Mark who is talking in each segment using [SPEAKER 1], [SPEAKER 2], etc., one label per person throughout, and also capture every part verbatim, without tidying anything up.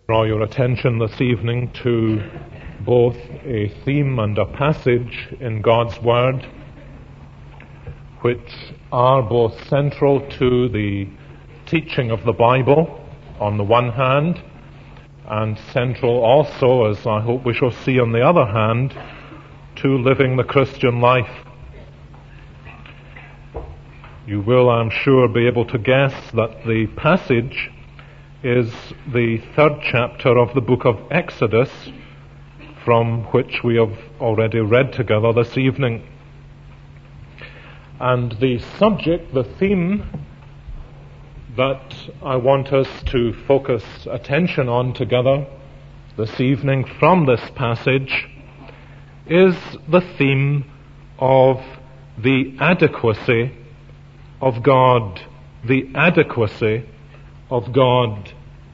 [SPEAKER 1] Draw your attention this evening to both a theme and a passage in God's Word which are both central to the teaching of the Bible on the one hand, and central also, as I hope we shall see on the other hand, to living the Christian life. You will, I'm sure, be able to guess that the passage is the third chapter of the book of Exodus, from which we have already read together this evening. And the subject, the theme that I want us to focus attention on together this evening from this passage is the theme of the adequacy of God. The adequacy of God.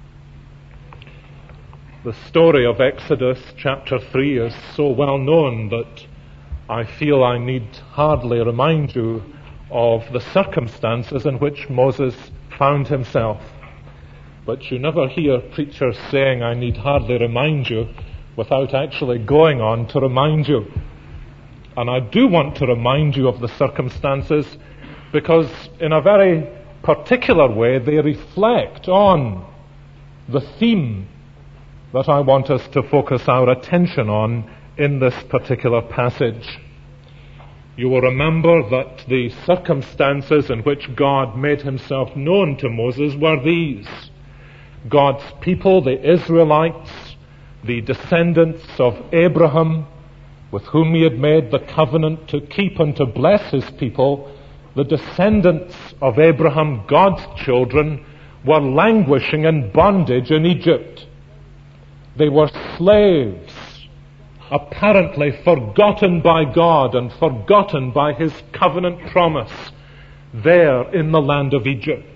[SPEAKER 1] The story of Exodus chapter three is so well known that I feel I need hardly remind you of the circumstances in which Moses found himself. But you never hear preachers saying, I need hardly remind you, without actually going on to remind you. And I do want to remind you of the circumstances because in a very particular way they reflect on the theme that I want us to focus our attention on in this particular passage. You will remember that the circumstances in which God made himself known to Moses were these. God's people, the Israelites, the descendants of Abraham, with whom he had made the covenant to keep and to bless his people, the descendants of Abraham, God's children, were languishing in bondage in Egypt. They were slaves, apparently forgotten by God and forgotten by his covenant promise there in the land of Egypt.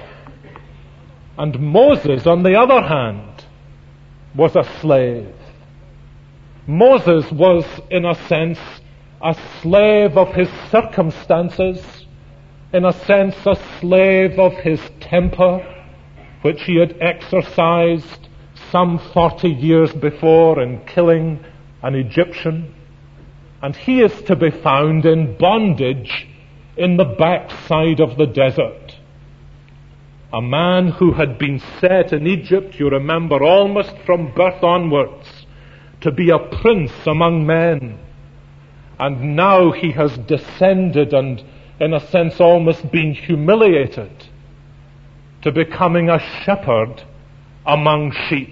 [SPEAKER 1] And Moses, on the other hand, was a slave. Moses was, in a sense, a slave of his circumstances, in a sense a slave of his temper, which he had exercised some forty years before in killing an Egyptian. And he is to be found in bondage in the backside of the desert. A man who had been set in Egypt, you remember, almost from birth onwards, to be a prince among men. And now he has descended and, in a sense, almost been humiliated to becoming a shepherd among sheep.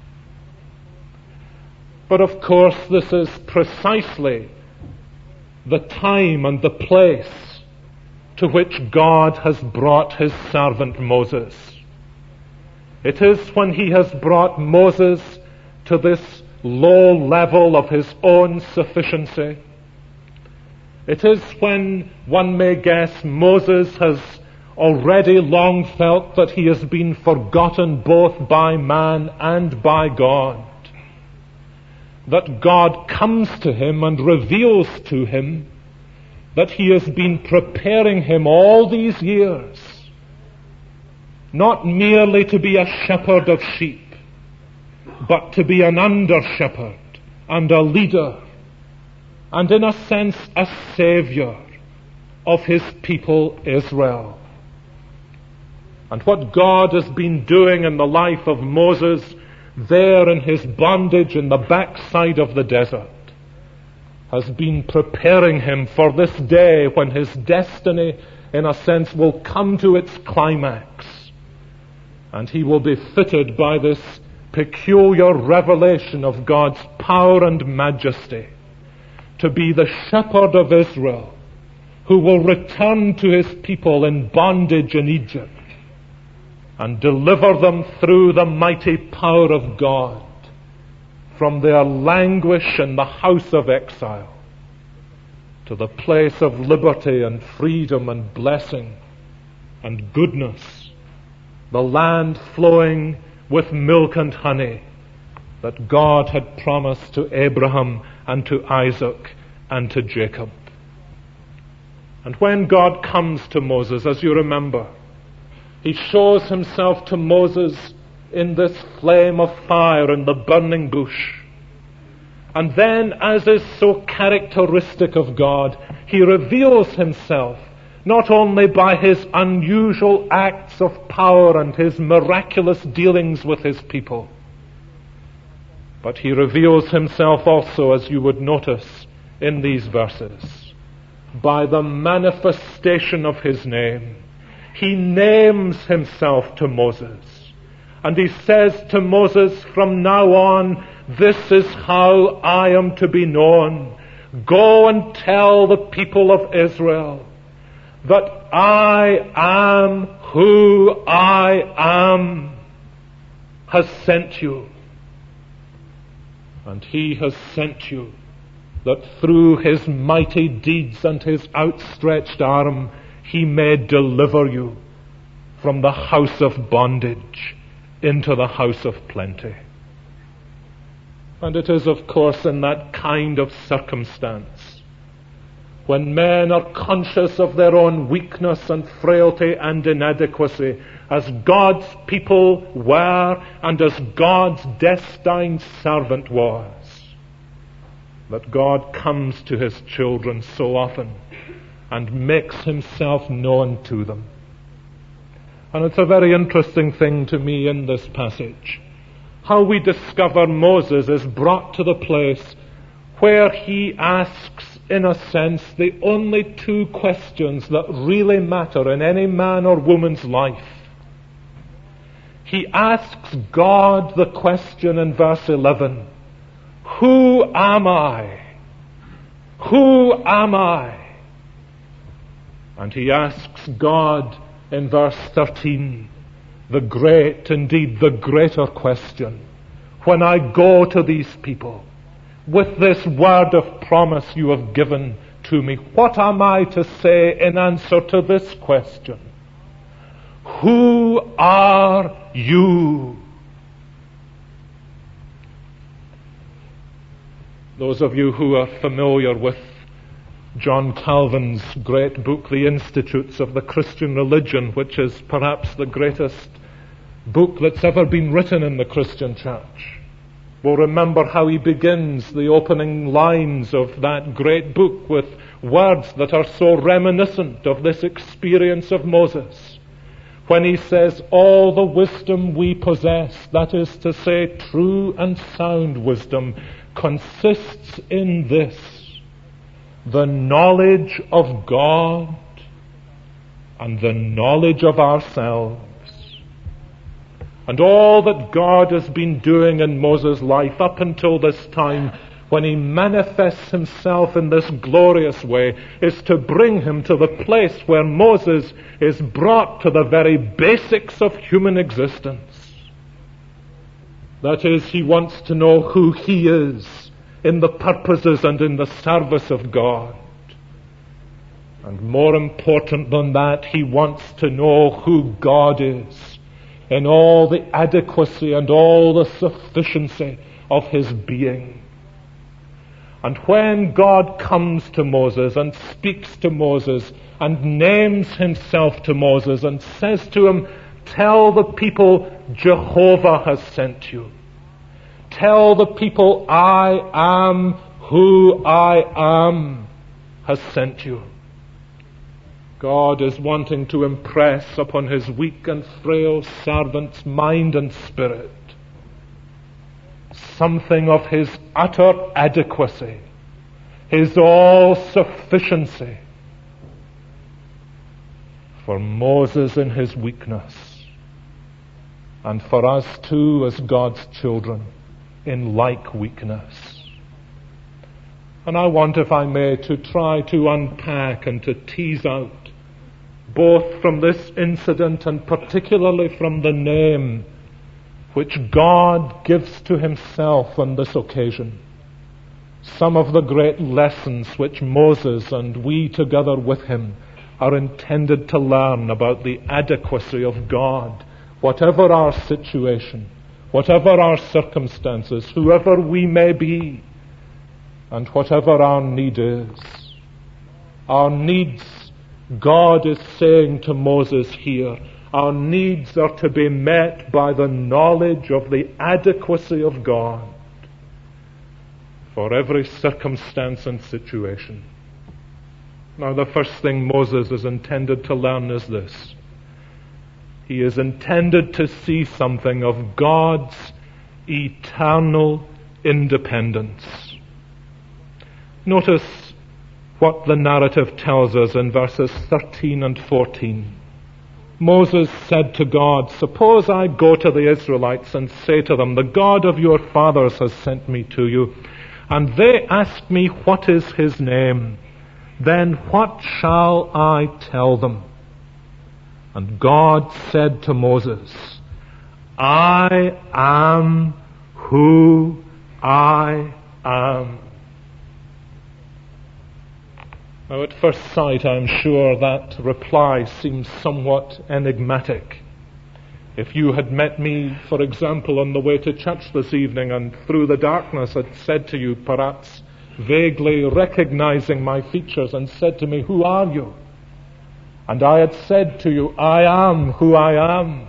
[SPEAKER 1] But of course, this is precisely the time and the place to which God has brought his servant Moses. It is when he has brought Moses to this low level of his own sufficiency. It is when, one may guess, Moses has already long felt that he has been forgotten both by man and by God, that God comes to him and reveals to him that he has been preparing him all these years, not merely to be a shepherd of sheep, but to be an under-shepherd and a leader, and in a sense a savior of his people Israel. And what God has been doing in the life of Moses there in his bondage in the backside of the desert has been preparing him for this day when his destiny, in a sense, will come to its climax, and he will be fitted by this peculiar revelation of God's power and majesty to be the shepherd of Israel, who will return to his people in bondage in Egypt and deliver them through the mighty power of God from their languish in the house of exile to the place of liberty and freedom and blessing and goodness, the land flowing with milk and honey that God had promised to Abraham and to Isaac and to Jacob. And when God comes to Moses, as you remember, he shows himself to Moses in this flame of fire in the burning bush. And then, as is so characteristic of God, he reveals himself not only by his unusual acts of power and his miraculous dealings with his people, but he reveals himself also, as you would notice in these verses, by the manifestation of his name. He names himself to Moses. And he says to Moses, from now on, this is how I am to be known. Go and tell the people of Israel that I am who I am has sent you. And he has sent you that through his mighty deeds and his outstretched arm he may deliver you from the house of bondage into the house of plenty. And it is, of course, in that kind of circumstance, when men are conscious of their own weakness and frailty and inadequacy, as God's people were and as God's destined servant was, that God comes to his children so often and makes himself known to them. And it's a very interesting thing to me in this passage, how we discover Moses is brought to the place where he asks, in a sense, the only two questions that really matter in any man or woman's life. He asks God the question in verse eleven, who am I? Who am I? And he asks God in verse thirteen, the great, indeed the greater question, when I go to these people with this word of promise you have given to me, what am I to say in answer to this question? Who are you? Those of you who are familiar with John Calvin's great book, The Institutes of the Christian Religion, which is perhaps the greatest book that's ever been written in the Christian church, will remember how he begins the opening lines of that great book with words that are so reminiscent of this experience of Moses, when he says, all the wisdom we possess, that is to say, true and sound wisdom, consists in this, the knowledge of God and the knowledge of ourselves. And all that God has been doing in Moses' life up until this time, when he manifests himself in this glorious way, is to bring him to the place where Moses is brought to the very basics of human existence. That is, he wants to know who he is in the purposes and in the service of God. And more important than that, he wants to know who God is in all the adequacy and all the sufficiency of his being. And when God comes to Moses and speaks to Moses and names himself to Moses and says to him, tell the people Jehovah has sent you. Tell the people I am who I am has sent you. God is wanting to impress upon his weak and frail servant's mind and spirit something of his utter adequacy, his all-sufficiency. For Moses in his weakness, and for us too as God's children in like weakness. And I want, if I may, to try to unpack and to tease out, both from this incident and particularly from the name which God gives to himself on this occasion, some of the great lessons which Moses and we together with him are intended to learn about the adequacy of God, whatever our situation, whatever our circumstances, whoever we may be, and whatever our need is. Our needs, God is saying to Moses here, Our needs are to be met by the knowledge of the adequacy of God for every circumstance and situation. Now, the first thing Moses is intended to learn is this. He is intended to see something of God's eternal independence. Notice what the narrative tells us in verses thirteen and fourteen. Moses said to God, "Suppose I go to the Israelites and say to them, 'The God of your fathers has sent me to you,' and they ask me, 'What is his name?' Then what shall I tell them?" And God said to Moses, "I am who I am." Now, at first sight, I'm sure that reply seems somewhat enigmatic. If you had met me, for example, on the way to church this evening and through the darkness had said to you, perhaps vaguely recognizing my features, and said to me, "Who are you?" And I had said to you, "I am who I am,"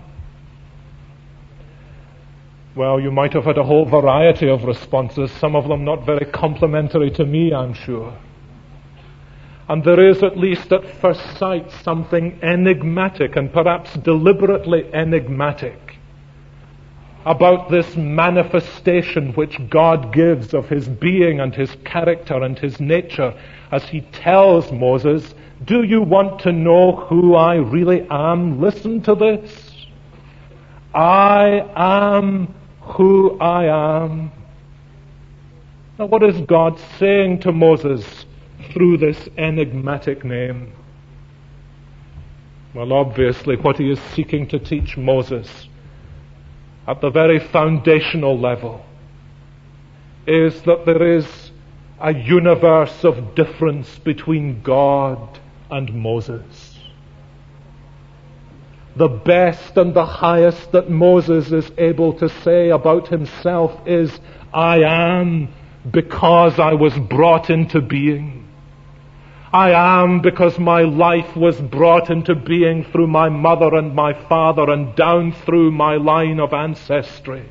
[SPEAKER 1] well, you might have had a whole variety of responses, some of them not very complimentary to me, I'm sure. And there is, at least at first sight, something enigmatic and perhaps deliberately enigmatic about this manifestation which God gives of his being and his character and his nature as he tells Moses, "Do you want to know who I really am? Listen to this. I am who I am." Now, what is God saying to Moses through this enigmatic name? Well, obviously, what he is seeking to teach Moses at the very foundational level is that there is a universe of difference between God and Moses. The best and the highest that Moses is able to say about himself is, "I am because I was brought into being. I am because my life was brought into being through my mother and my father and down through my line of ancestry."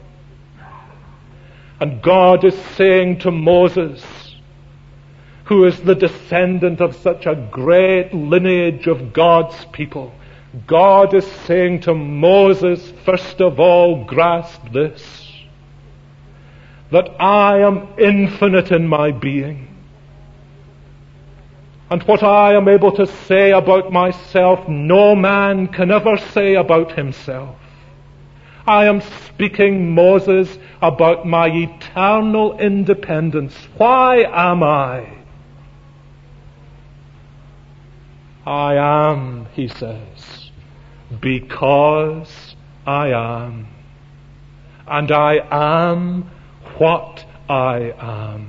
[SPEAKER 1] And God is saying to Moses, who is the descendant of such a great lineage of God's people, God is saying to Moses, first of all, grasp this, that I am infinite in my being. And what I am able to say about myself, no man can ever say about himself. I am speaking, Moses, about my eternal independence. Why am I? I am, he says, because I am. And I am what I am.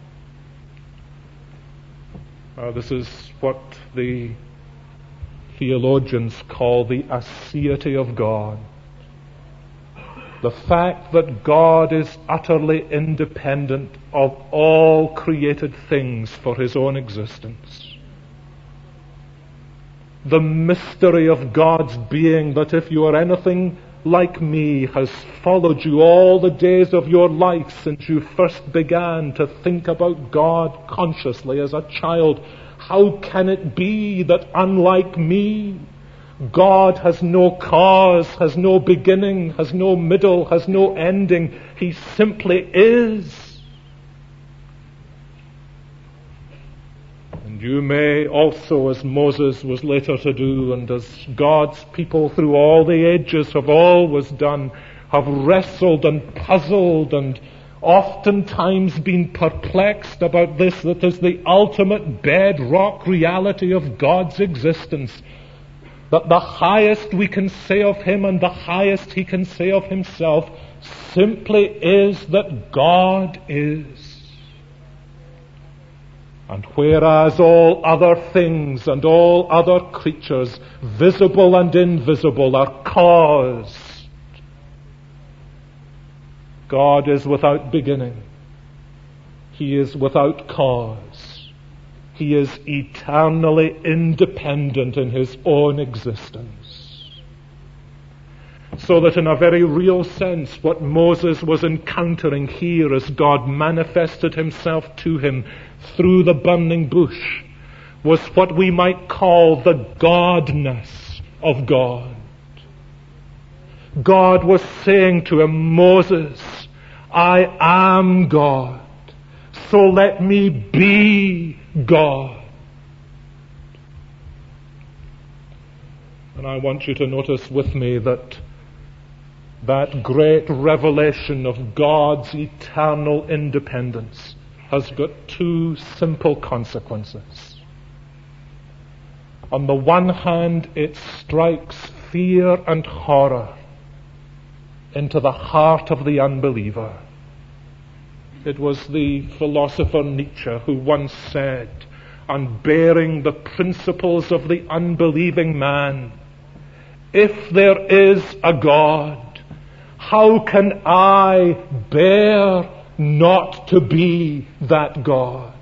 [SPEAKER 1] Uh, this is what the theologians call the aseity of God. The fact that God is utterly independent of all created things for his own existence. The mystery of God's being that if you are anything like me has followed you all the days of your life since you first began to think about God consciously as a child. How can it be that unlike me, God has no cause, has no beginning, has no middle, has no ending. He simply is. And you may also, as Moses was later to do, and as God's people through all the ages have always done, have wrestled and puzzled and oftentimes been perplexed about this, that is the ultimate bedrock reality of God's existence. That the highest we can say of him and the highest he can say of himself simply is that God is. And whereas all other things and all other creatures, visible and invisible, are caused, God is without beginning. He is without cause. He is eternally independent in his own existence. So that in a very real sense, what Moses was encountering here as God manifested himself to him through the burning bush was what we might call the godness of God. God was saying to him, Moses, I am God, so let me be God. And I want you to notice with me that that great revelation of God's eternal independence has got two simple consequences. On the one hand, it strikes fear and horror into the heart of the unbeliever. It was the philosopher Nietzsche who once said, unbearing the principles of the unbelieving man, if there is a God, how can I bear not to be that God?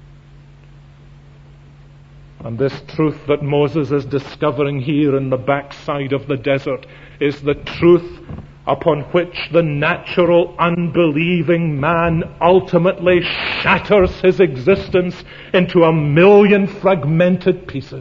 [SPEAKER 1] And this truth that Moses is discovering here in the backside of the desert is the truth upon which the natural unbelieving man ultimately shatters his existence into a million fragmented pieces.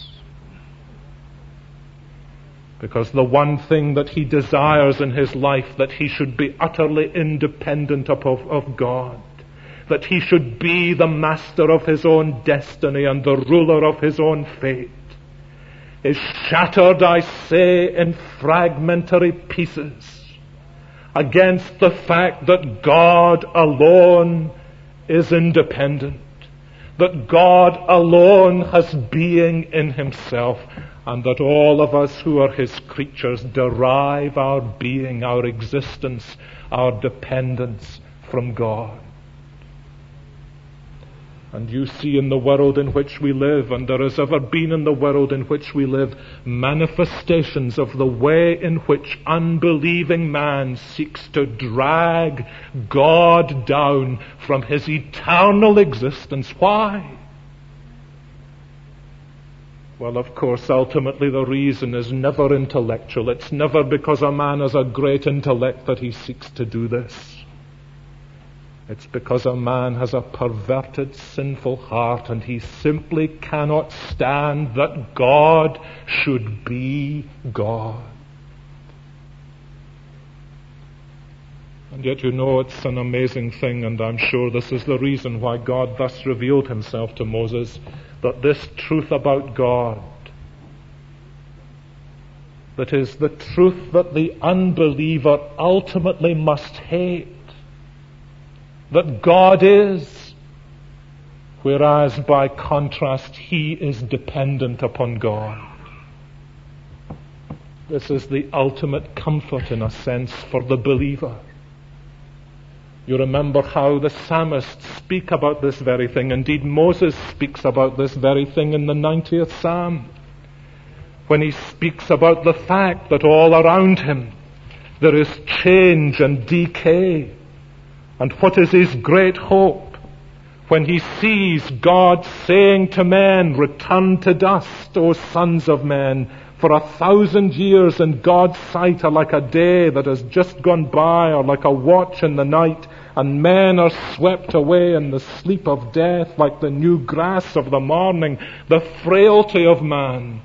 [SPEAKER 1] Because the one thing that he desires in his life, that he should be utterly independent of, of God, that he should be the master of his own destiny and the ruler of his own fate, is shattered, I say, in fragmentary pieces against the fact that God alone is independent, that God alone has being in himself, and that all of us who are his creatures derive our being, our existence, our dependence from God. And you see in the world in which we live, and there has ever been in the world in which we live, manifestations of the way in which unbelieving man seeks to drag God down from his eternal existence. Why? Well, of course, ultimately the reason is never intellectual. It's never because a man has a great intellect that he seeks to do this. It's because a man has a perverted, sinful heart, and he simply cannot stand that God should be God. And yet, you know, it's an amazing thing, and I'm sure this is the reason why God thus revealed himself to Moses, that this truth about God, that is the truth that the unbeliever ultimately must hate, that God is, whereas by contrast he is dependent upon God. This is the ultimate comfort, in a sense, for the believer. You remember how the psalmists speak about this very thing. Indeed, Moses speaks about this very thing in the ninetieth Psalm, when he speaks about the fact that all around him there is change and decay. And what is his great hope when he sees God saying to men, return to dust, O sons of men, for a thousand years in God's sight are like a day that has just gone by, or like a watch in the night, and men are swept away in the sleep of death like the new grass of the morning, the frailty of man.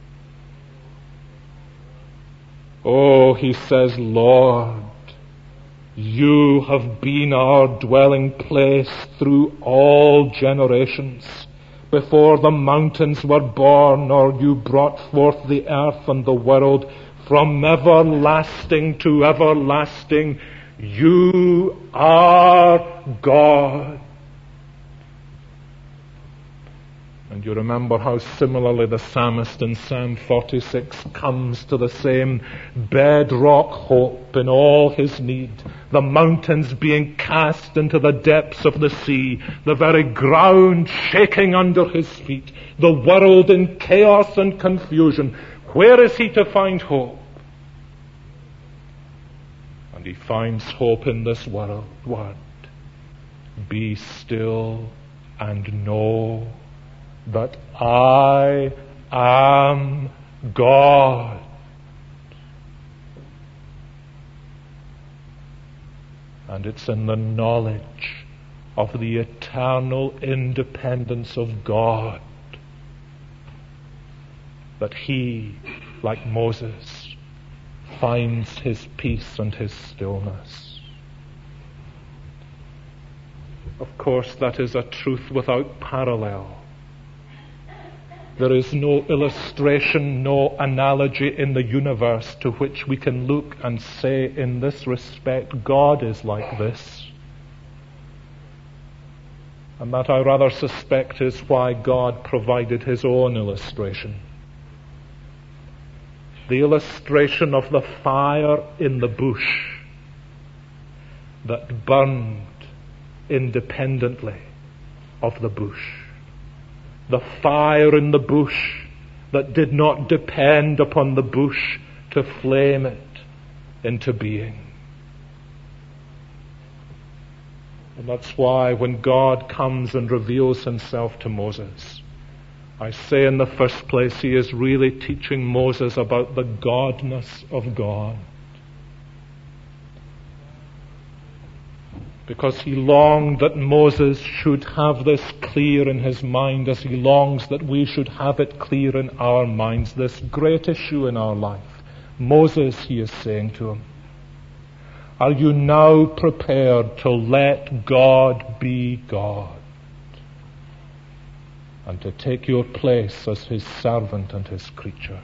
[SPEAKER 1] Oh, he says, Lord, you have been our dwelling place through all generations. Before the mountains were born, or you brought forth the earth and the world, from everlasting to everlasting, you are God. And you remember how similarly the psalmist in Psalm forty-six comes to the same bedrock hope in all his need. The mountains being cast into the depths of the sea, the very ground shaking under his feet, the world in chaos and confusion. Where is he to find hope? And he finds hope in this word. Be still and know that I am God. And it's in the knowledge of the eternal independence of God that he, like Moses, finds his peace and his stillness. Of course, that is a truth without parallel. There is no illustration, no analogy in the universe to which we can look and say, in this respect, God is like this. And that, I rather suspect, is why God provided his own illustration. The illustration of the fire in the bush that burned independently of the bush. The fire in the bush that did not depend upon the bush to flame it into being. And that's why when God comes and reveals himself to Moses, I say in the first place, he is really teaching Moses about the godness of God. Because he longed that Moses should have this clear in his mind, as he longs that we should have it clear in our minds, this great issue in our life. Moses, he is saying to him, are you now prepared to let God be God and to take your place as his servant and his creature?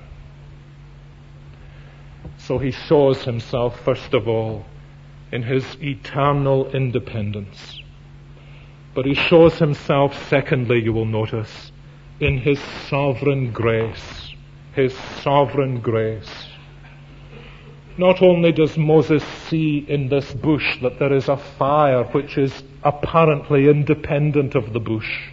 [SPEAKER 1] So he shows himself, first of all, in his eternal independence. But he shows himself, secondly, you will notice, in his sovereign grace. His sovereign grace. Not only does Moses see in this bush that there is a fire which is apparently independent of the bush,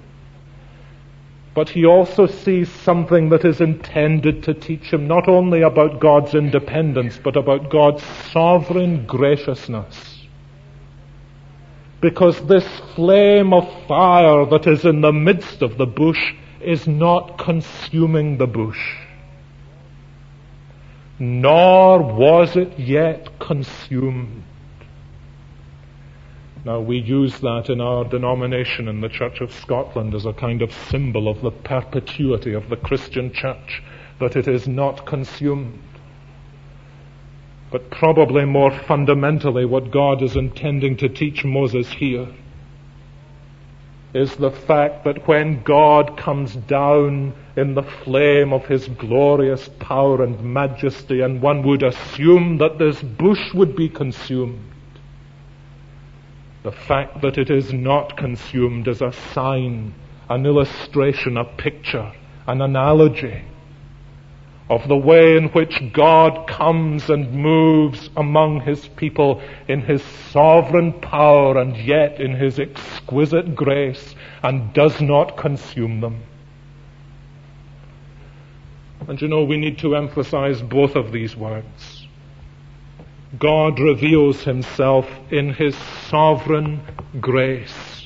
[SPEAKER 1] but he also sees something that is intended to teach him not only about God's independence, but about God's sovereign graciousness. Because this flame of fire that is in the midst of the bush is not consuming the bush. Nor was it yet consumed. Now, we use that in our denomination in the Church of Scotland as a kind of symbol of the perpetuity of the Christian church, that it is not consumed. But probably more fundamentally, what God is intending to teach Moses here is the fact that when God comes down in the flame of his glorious power and majesty, and one would assume that this bush would be consumed, the fact that it is not consumed is a sign, an illustration, a picture, an analogy of the way in which God comes and moves among his people in his sovereign power and yet in his exquisite grace, and does not consume them. And you know, we need to emphasize both of these words. God reveals himself in his sovereign grace.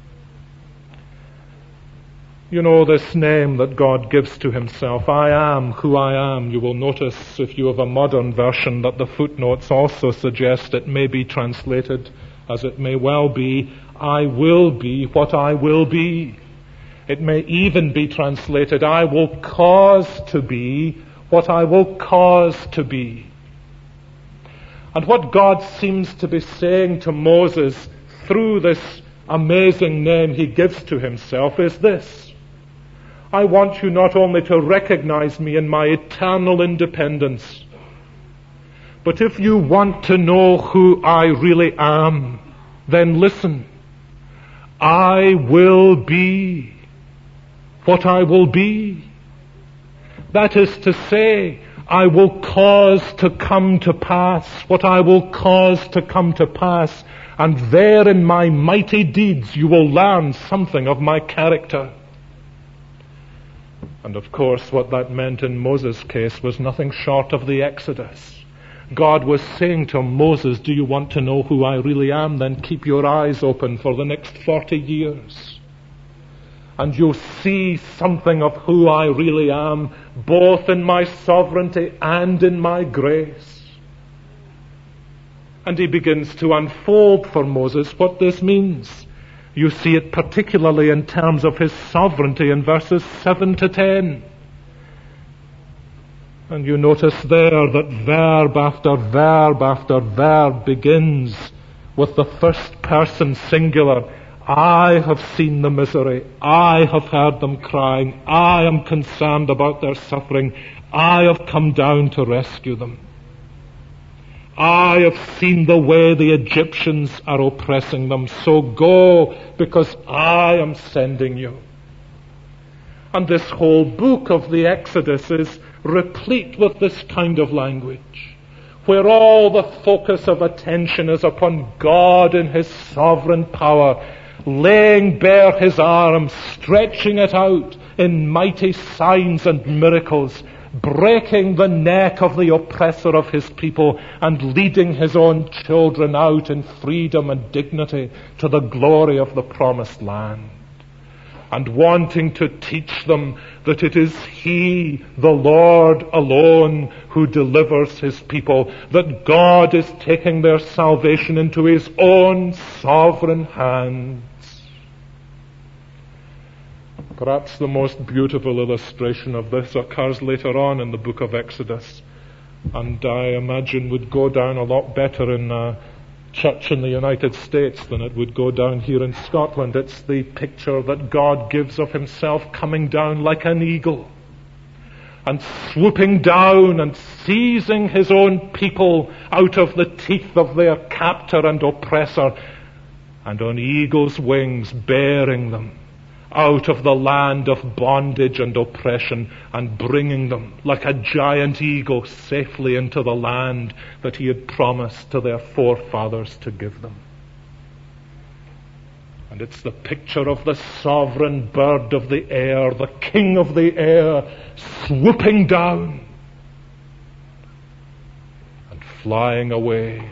[SPEAKER 1] You know this name that God gives to himself, I am who I am. You will notice, if you have a modern version, that the footnotes also suggest it may be translated, as it may well be, I will be what I will be. It may even be translated, I will cause to be what I will cause to be. And what God seems to be saying to Moses through this amazing name he gives to himself is this: I want you not only to recognize me in my eternal independence, but if you want to know who I really am, then listen. I will be what I will be. That is to say, I will cause to come to pass what I will cause to come to pass, and there in my mighty deeds you will learn something of my character. And of course what that meant in Moses' case was nothing short of the Exodus. God was saying to Moses, do you want to know who I really am? Then keep your eyes open for the next forty years. And you'll see something of who I really am, both in my sovereignty and in my grace. And he begins to unfold for Moses what this means. You see it particularly in terms of his sovereignty in verses seven to ten. And you notice there that verb after verb after verb begins with the first person singular. I have seen the misery. I have heard them crying. I am concerned about their suffering. I have come down to rescue them. I have seen the way the Egyptians are oppressing them. So go, because I am sending you. And this whole book of the Exodus is replete with this kind of language, where all the focus of attention is upon God in his sovereign power, laying bare his arm, stretching it out in mighty signs and miracles, breaking the neck of the oppressor of his people and leading his own children out in freedom and dignity to the glory of the promised land. And wanting to teach them that it is he, the Lord alone, who delivers his people, that God is taking their salvation into his own sovereign hands. Perhaps the most beautiful illustration of this occurs later on in the book of Exodus, and I imagine would go down a lot better in a church in the United States than it would go down here in Scotland. It's the picture that God gives of himself coming down like an eagle and swooping down and seizing his own people out of the teeth of their captor and oppressor, and on eagle's wings bearing them out of the land of bondage and oppression and bringing them like a giant eagle safely into the land that he had promised to their forefathers to give them. And it's the picture of the sovereign bird of the air, the king of the air, swooping down and flying away.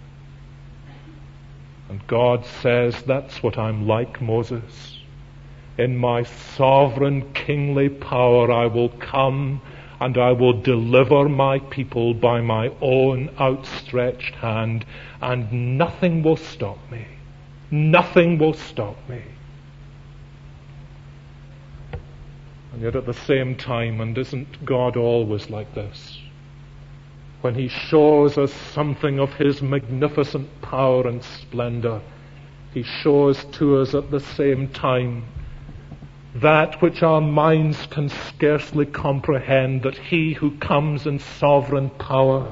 [SPEAKER 1] And God says, that's what I'm like, Moses. In my sovereign kingly power I will come and I will deliver my people by my own outstretched hand, and nothing will stop me. Nothing will stop me. And yet at the same time, and isn't God always like this? When he shows us something of his magnificent power and splendor, he shows to us at the same time that which our minds can scarcely comprehend, that he who comes in sovereign power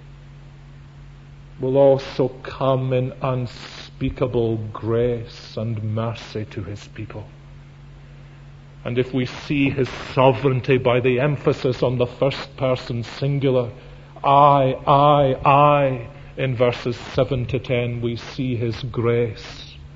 [SPEAKER 1] will also come in unspeakable grace and mercy to his people. And if we see his sovereignty by the emphasis on the first person singular, I, I, I, in verses seven to ten, we see his grace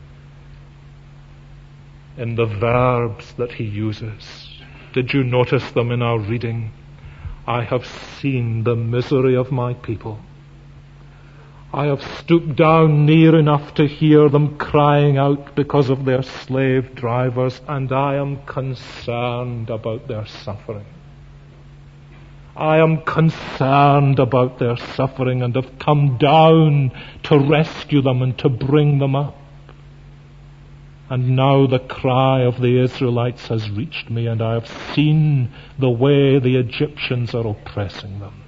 [SPEAKER 1] in the verbs that he uses. Did you notice them in our reading? I have seen the misery of my people. I have stooped down near enough to hear them crying out because of their slave drivers, and I am concerned about their suffering. I am concerned about their suffering and have come down to rescue them and to bring them up. And now the cry of the Israelites has reached me, and I have seen the way the Egyptians are oppressing them.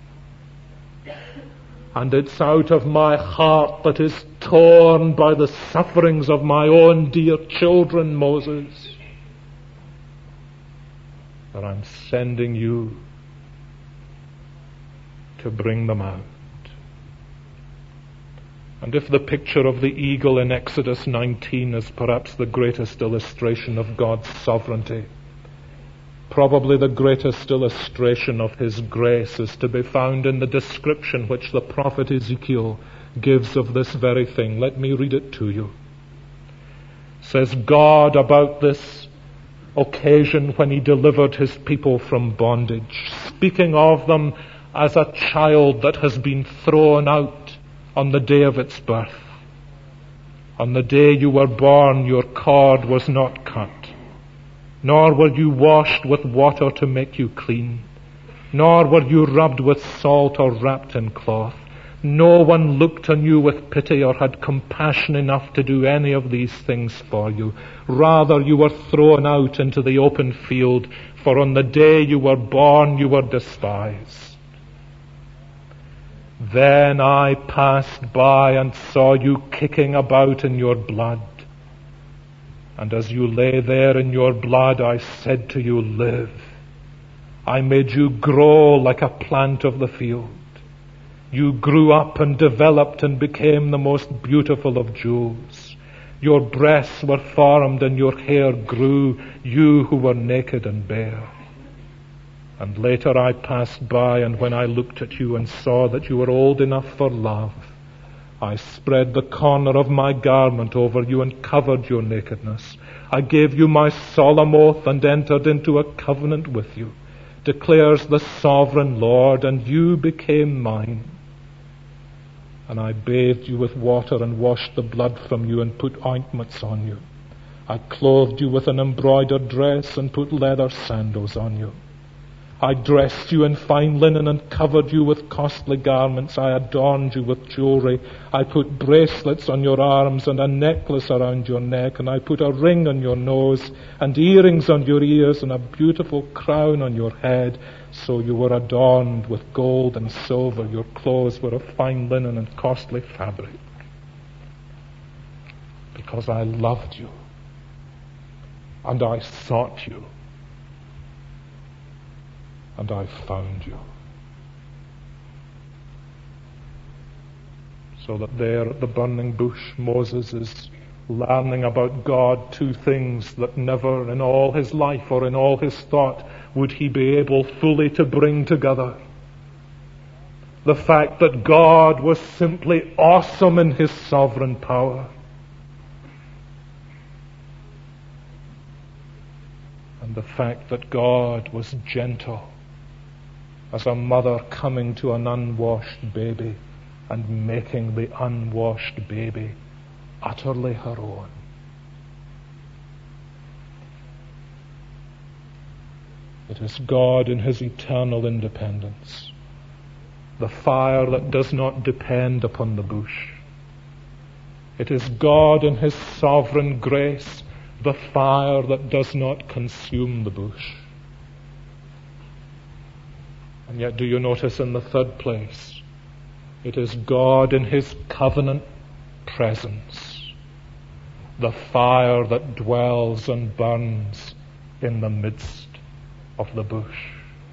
[SPEAKER 1] And it's out of my heart that is torn by the sufferings of my own dear children, Moses, that I'm sending you to bring them out. And if the picture of the eagle in Exodus nineteen is perhaps the greatest illustration of God's sovereignty, probably the greatest illustration of his grace is to be found in the description which the prophet Ezekiel gives of this very thing. Let me read it to you. It says, God about this occasion when he delivered his people from bondage, speaking of them as a child that has been thrown out on the day of its birth. On the day you were born, your cord was not cut, nor were you washed with water to make you clean, nor were you rubbed with salt or wrapped in cloth. No one looked on you with pity or had compassion enough to do any of these things for you. Rather, you were thrown out into the open field, for on the day you were born you were despised. Then I passed by and saw you kicking about in your blood. And as you lay there in your blood, I said to you, live. I made you grow like a plant of the field. You grew up and developed and became the most beautiful of jewels. Your breasts were formed and your hair grew, you who were naked and bare. And later I passed by, and when I looked at you and saw that you were old enough for love, I spread the corner of my garment over you and covered your nakedness. I gave you my solemn oath and entered into a covenant with you, declares the sovereign Lord, and you became mine. And I bathed you with water and washed the blood from you and put ointments on you. I clothed you with an embroidered dress and put leather sandals on you. I dressed you in fine linen and covered you with costly garments. I adorned you with jewelry. I put bracelets on your arms and a necklace around your neck. And I put a ring on your nose and earrings on your ears and a beautiful crown on your head. So you were adorned with gold and silver. Your clothes were of fine linen and costly fabric. Because I loved you and I sought you. And I found you. So that there at the burning bush, Moses is learning about God two things that never in all his life or in all his thought would he be able fully to bring together. The fact that God was simply awesome in his sovereign power. And the fact that God was gentle as a mother coming to an unwashed baby and making the unwashed baby utterly her own. It is God in his eternal independence, the fire that does not depend upon the bush. It is God in his sovereign grace, the fire that does not consume the bush. And yet, do you notice in the third place, it is God in his covenant presence, the fire that dwells and burns in the midst of the bush.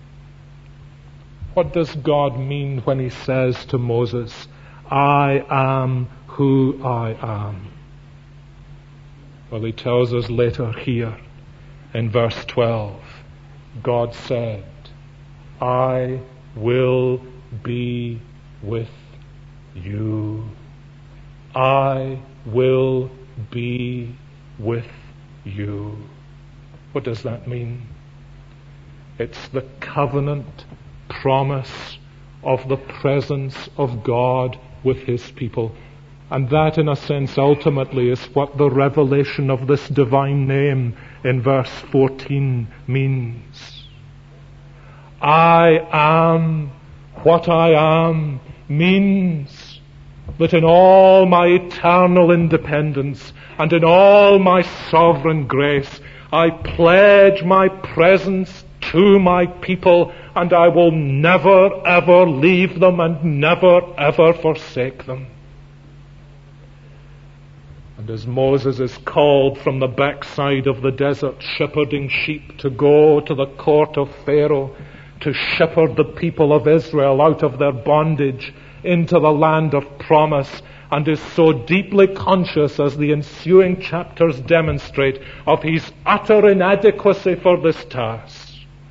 [SPEAKER 1] What does God mean when he says to Moses, I am who I am? Well, he tells us later here in verse twelve, God said, I will be with you. I will be with you. What does that mean? It's the covenant promise of the presence of God with his people. And that, in a sense, ultimately is what the revelation of this divine name in verse fourteen means. I am what I am means that in all my eternal independence and in all my sovereign grace, I pledge my presence to my people, and I will never ever leave them and never ever forsake them. And as Moses is called from the backside of the desert, shepherding sheep, to go to the court of Pharaoh, to shepherd the people of Israel out of their bondage into the land of promise, and is so deeply conscious, as the ensuing chapters demonstrate, of his utter inadequacy for this task.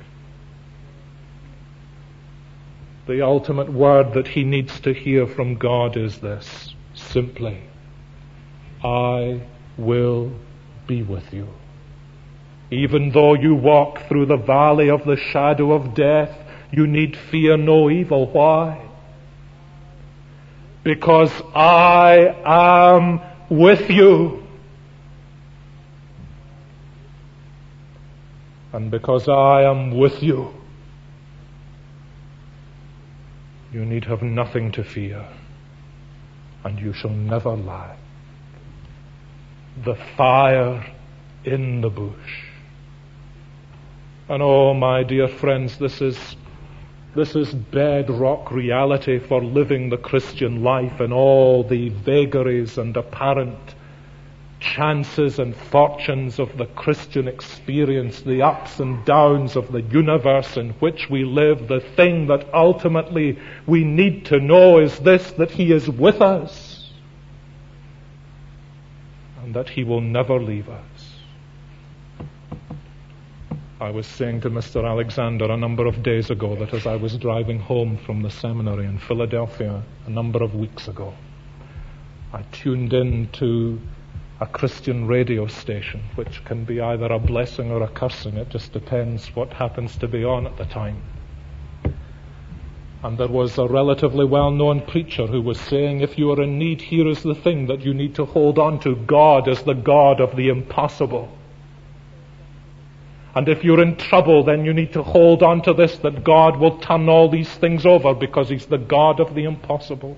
[SPEAKER 1] The ultimate word that he needs to hear from God is this, simply, I will be with you. Even though you walk through the valley of the shadow of death, you need fear no evil. Why? Because I am with you. And because I am with you, you need have nothing to fear. and you shall never lack. The fire in the bush. And oh, my dear friends, this is this is bedrock reality for living the Christian life in all the vagaries and apparent chances and fortunes of the Christian experience, the ups and downs of the universe in which we live. The thing that ultimately we need to know is this, that He is with us and that He will never leave us. I was saying to Mister Alexander a number of days ago that as I was driving home from the seminary in Philadelphia a number of weeks ago, I tuned in to a Christian radio station, which can be either a blessing or a cursing. It just depends what happens to be on at the time. And there was a relatively well-known preacher who was saying, if you are in need, here is the thing that you need to hold on to. God is the God of the impossible. And if you're in trouble, then you need to hold on to this, that God will turn all these things over because He's the God of the impossible.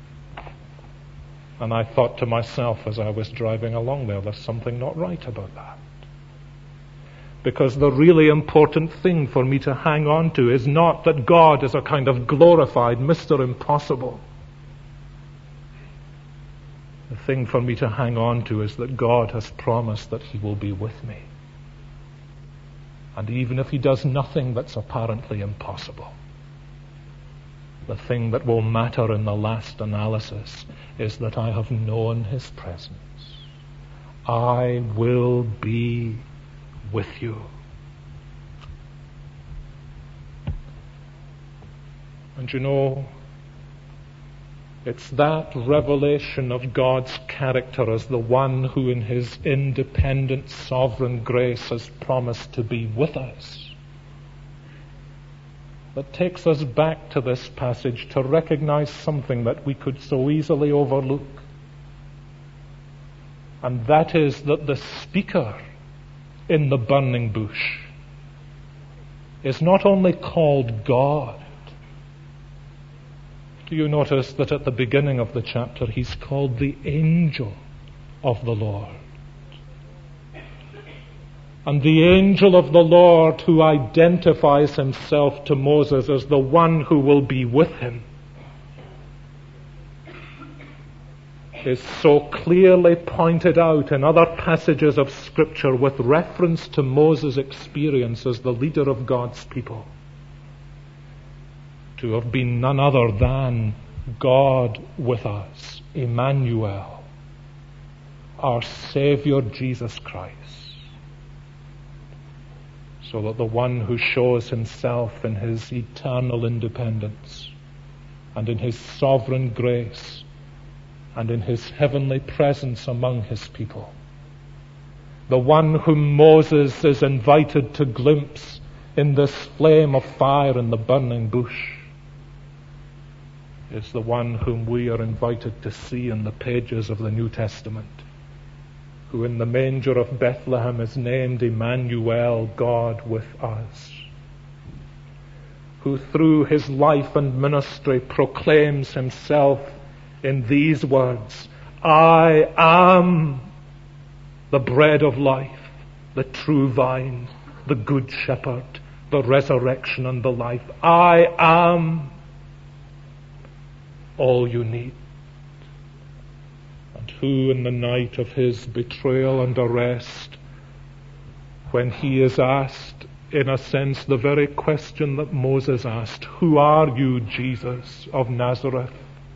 [SPEAKER 1] And I thought to myself as I was driving along there, there's something not right about that. Because the really important thing for me to hang on to is not that God is a kind of glorified Mister Impossible. The thing for me to hang on to is that God has promised that He will be with me. And even if He does nothing that's apparently impossible, the thing that will matter in the last analysis is that I have known His presence. I will be with you. And you know, it's that revelation of God's character as the one who in His independent sovereign grace has promised to be with us that takes us back to this passage to recognize something that we could so easily overlook. And that is that the speaker in the burning bush is not only called God. Do you notice that at the beginning of the chapter He's called the angel of the Lord? And the angel of the Lord, who identifies himself to Moses as the one who will be with him, is so clearly pointed out in other passages of Scripture with reference to Moses' experience as the leader of God's people, to have been none other than God with us, Emmanuel, our Savior Jesus Christ. So that the one who shows himself in His eternal independence and in His sovereign grace and in His heavenly presence among His people, the one whom Moses is invited to glimpse in this flame of fire in the burning bush, is the one whom we are invited to see in the pages of the New Testament, who in the manger of Bethlehem is named Emmanuel, God with us, who through His life and ministry proclaims Himself in these words, I am the bread of life, the true vine, the good shepherd, the resurrection and the life. I am all you need. And who in the night of His betrayal and arrest, when He is asked, in a sense, the very question that Moses asked, who are you, Jesus of Nazareth,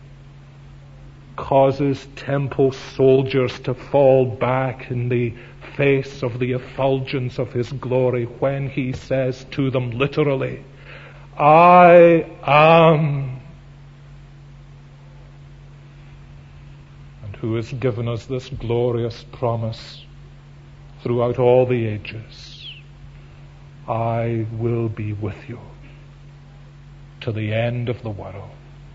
[SPEAKER 1] causes temple soldiers to fall back in the face of the effulgence of His glory when He says to them literally, I am, and who has given us this glorious promise throughout all the ages, I will be with you to the end of the world.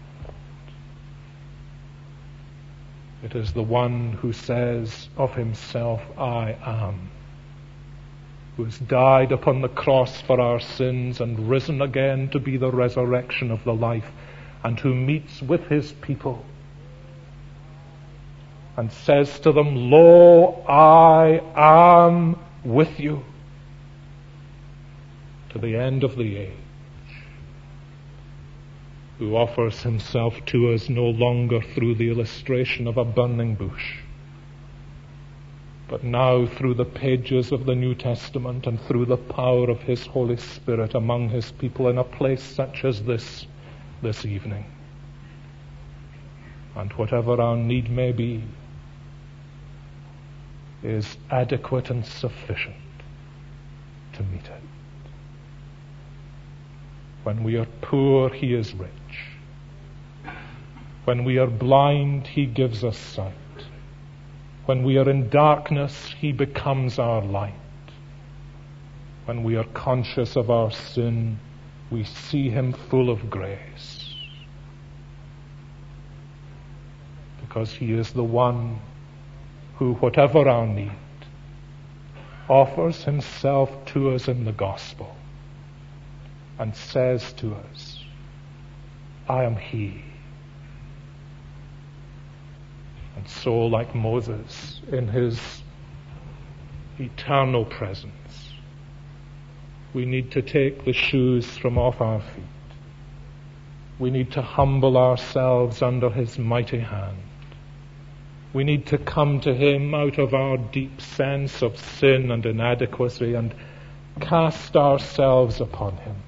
[SPEAKER 1] It is the one who says of Himself, I am, who has died upon the cross for our sins and risen again to be the resurrection of the life, and who meets with His people and says to them, "Lo, I am with you to the end of the age," who offers himself to us no longer through the illustration of a burning bush, but now through the pages of the New Testament and through the power of his Holy Spirit among his people in a place such as this, this evening. And whatever our need may be is adequate and sufficient to meet it. When we are poor, he is rich. When we are blind, he gives us sight. When we are in darkness, he becomes our light. When we are conscious of our sin, we see him full of grace. Because he is the one who, whatever our need, offers himself to us in the gospel and says to us, "I am he." And so, like Moses in his eternal presence, we need to take the shoes from off our feet. We need to humble ourselves under his mighty hand. We need to come to him out of our deep sense of sin and inadequacy and cast ourselves upon him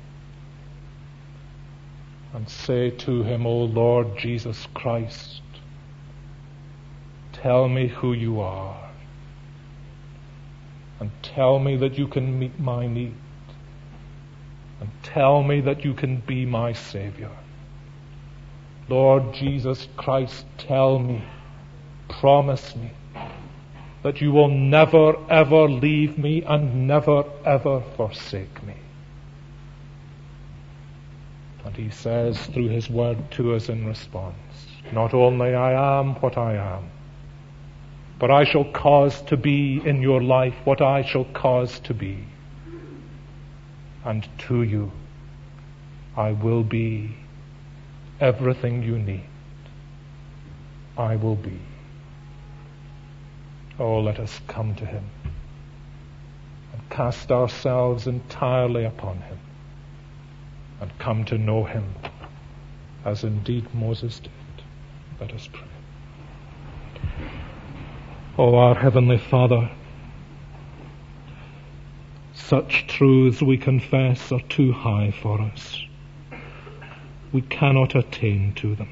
[SPEAKER 1] and say to him, "O Lord Jesus Christ, tell me who you are, and tell me that you can meet my need, and tell me that you can be my Savior. Lord Jesus Christ, tell me, promise me that you will never ever leave me and never ever forsake me." And he says through his word to us in response, "Not only I am what I am, but I shall cause to be in your life what I shall cause to be. And to you I will be everything you need. I will be." Oh, let us come to him and cast ourselves entirely upon him and come to know him as indeed Moses did. Let us pray. Oh, our Heavenly Father, such truths we confess are too high for us. We cannot attain to them.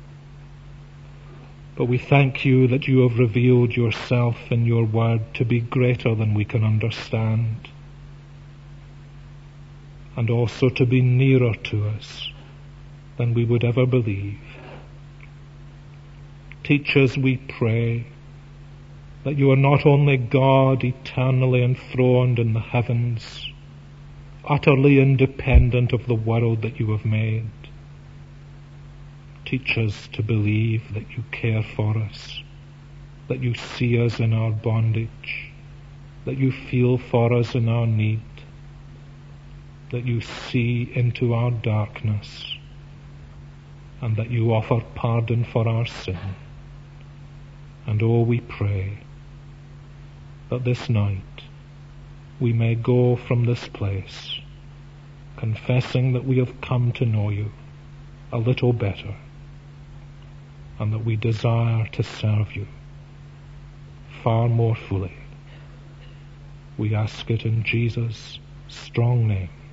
[SPEAKER 1] But we thank you that you have revealed yourself in your word to be greater than we can understand, and also to be nearer to us than we would ever believe. Teach us, we pray, that you are not only God eternally enthroned in the heavens, utterly independent of the world that you have made. Teach us to believe that you care for us, that you see us in our bondage, that you feel for us in our need, that you see into our darkness, and that you offer pardon for our sin. And oh, we pray that this night we may go from this place confessing that we have come to know you a little better, and that we desire to serve you far more fully. We ask it in Jesus' strong name.